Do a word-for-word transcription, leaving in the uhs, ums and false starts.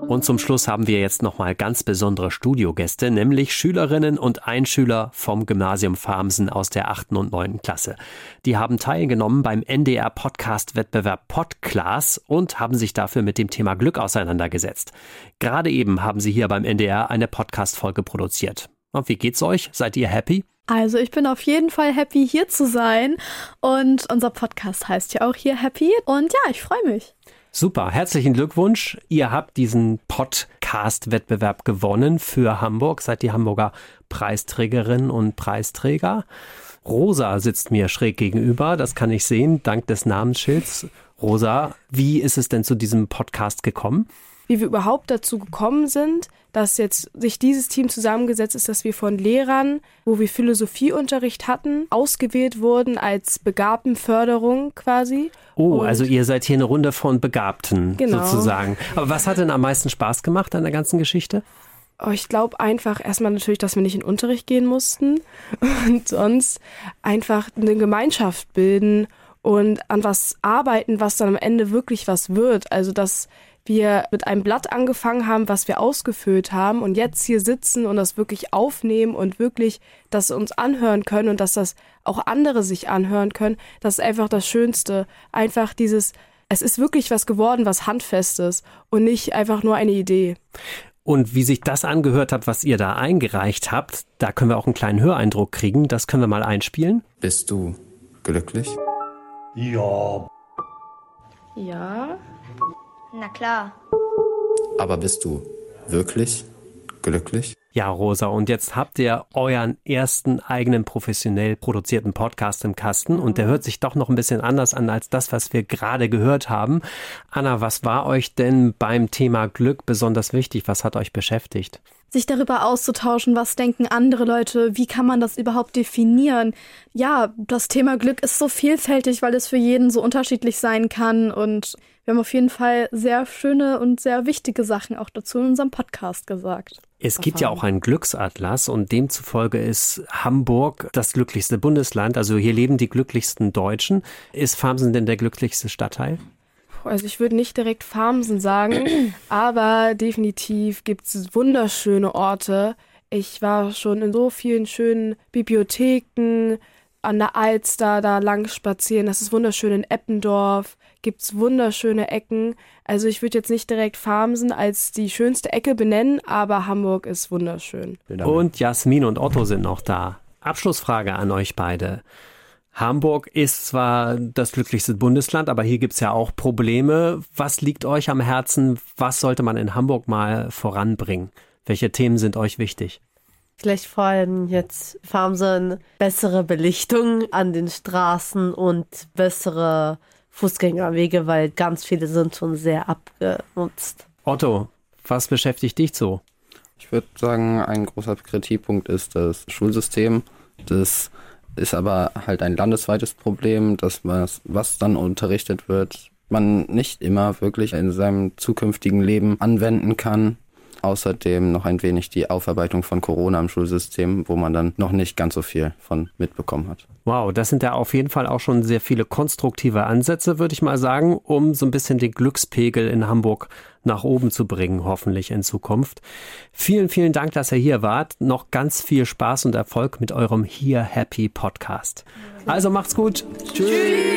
Und zum Schluss haben wir jetzt nochmal ganz besondere Studiogäste, nämlich Schülerinnen und Einschüler vom Gymnasium Farmsen aus der achten und neunten Klasse. Die haben teilgenommen beim N D R-Podcast-Wettbewerb Podclass und haben sich dafür mit dem Thema Glück auseinandergesetzt. Gerade eben haben sie hier beim N D R eine Podcast-Folge produziert. Und wie geht's euch? Seid ihr happy? Also ich bin auf jeden Fall happy, hier zu sein. Und unser Podcast heißt ja auch hier Happy. Und ja, ich freue mich. Super, herzlichen Glückwunsch. Ihr habt diesen Podcast-Wettbewerb gewonnen für Hamburg. Seid die Hamburger Preisträgerin und Preisträger. Rosa sitzt mir schräg gegenüber, das kann ich sehen, dank des Namensschilds. Rosa, wie ist es denn zu diesem Podcast gekommen? Wie wir überhaupt dazu gekommen sind, dass jetzt sich dieses Team zusammengesetzt ist, dass wir von Lehrern, wo wir Philosophieunterricht hatten, ausgewählt wurden als Begabtenförderung quasi. Oh, Und also ihr seid hier eine Runde von Begabten genau. sozusagen. Aber was hat denn am meisten Spaß gemacht an der ganzen Geschichte? Oh, ich glaube einfach erstmal natürlich, dass wir nicht in Unterricht gehen mussten und sonst einfach eine Gemeinschaft bilden und an was arbeiten, was dann am Ende wirklich was wird. Also dass wir mit einem Blatt angefangen haben, was wir ausgefüllt haben und jetzt hier sitzen und das wirklich aufnehmen und wirklich das uns anhören können und dass das auch andere sich anhören können, das ist einfach das Schönste. Einfach dieses, es ist wirklich was geworden, was Handfestes und nicht einfach nur eine Idee. Und wie sich das angehört hat, was ihr da eingereicht habt, da können wir auch einen kleinen Höreindruck kriegen. Das können wir mal einspielen. Bist du glücklich? Ja. Ja. Na klar. Aber bist du wirklich glücklich? Ja, Rosa, und jetzt habt ihr euren ersten eigenen professionell produzierten Podcast im Kasten und der hört sich doch noch ein bisschen anders an als das, was wir gerade gehört haben. Anna, was war euch denn beim Thema Glück besonders wichtig? Was hat euch beschäftigt? Sich darüber auszutauschen, was denken andere Leute, wie kann man das überhaupt definieren? Ja, das Thema Glück ist so vielfältig, weil es für jeden so unterschiedlich sein kann und wir haben auf jeden Fall sehr schöne und sehr wichtige Sachen auch dazu in unserem Podcast gesagt. Es gibt ja auch einen Glücksatlas und demzufolge ist Hamburg das glücklichste Bundesland. Also hier leben die glücklichsten Deutschen. Ist Farmsen denn der glücklichste Stadtteil? Also ich würde nicht direkt Farmsen sagen, aber definitiv gibt es wunderschöne Orte. Ich war schon in so vielen schönen Bibliotheken, an der Alster da lang spazieren. Das ist wunderschön in Eppendorf. Gibt es wunderschöne Ecken. Also ich würde jetzt nicht direkt Farmsen als die schönste Ecke benennen, aber Hamburg ist wunderschön. Und Jasmin und Otto sind noch da. Abschlussfrage an euch beide. Hamburg ist zwar das glücklichste Bundesland, aber hier gibt es ja auch Probleme. Was liegt euch am Herzen? Was sollte man in Hamburg mal voranbringen? Welche Themen sind euch wichtig? Vielleicht vor allem jetzt Farmsen, bessere Belichtung an den Straßen und bessere Fußgängerwege, weil ganz viele sind schon sehr abgenutzt. Otto, was beschäftigt dich so? Ich würde sagen, ein großer Kritikpunkt ist das Schulsystem. Das ist aber halt ein landesweites Problem, dass man, was dann unterrichtet wird, man nicht immer wirklich in seinem zukünftigen Leben anwenden kann. Außerdem noch ein wenig die Aufarbeitung von Corona im Schulsystem, wo man dann noch nicht ganz so viel von mitbekommen hat. Wow, das sind ja auf jeden Fall auch schon sehr viele konstruktive Ansätze, würde ich mal sagen, um so ein bisschen den Glückspegel in Hamburg nach oben zu bringen, hoffentlich in Zukunft. Vielen, vielen Dank, dass ihr hier wart. Noch ganz viel Spaß und Erfolg mit eurem Here Happy Podcast. Also macht's gut. Tschüss.